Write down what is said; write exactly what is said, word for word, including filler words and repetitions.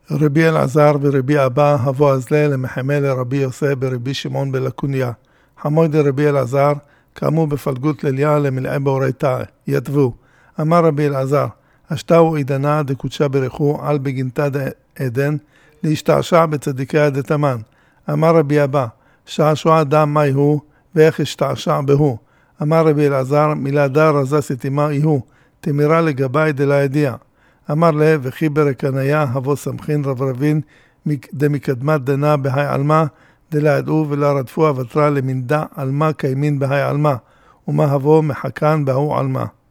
רבי אלעזר ורבי אבא הבו אזלה למחמל לרבי יוסי ברבי שמעון בלקוניה. חמוי דרבי אלעזר קמו בפלגות לליה למלאי באורייתא יתבו. אמר רבי אלעזר, השתאו עידנה דקודשה ברכו על בגינתא דעדן להשתעשע בצדיקי הדתמן. אמר רבי אבא, שעשוע דם מי הוא ואיך השתעשע בהו. אמר רבי אלעזר, מילה דר רזה סתימה איהו, תמירה לגבי דלה ידיע. אמר לה, וכי ברקניה הבו סמכין רברבין דמקדמת דנה בהי עלמה, דלה ידעו ולה רדפו אבטרה למנדה עלמה קיימין בהי עלמה, ומה הבו מחכן בהוא עלמה.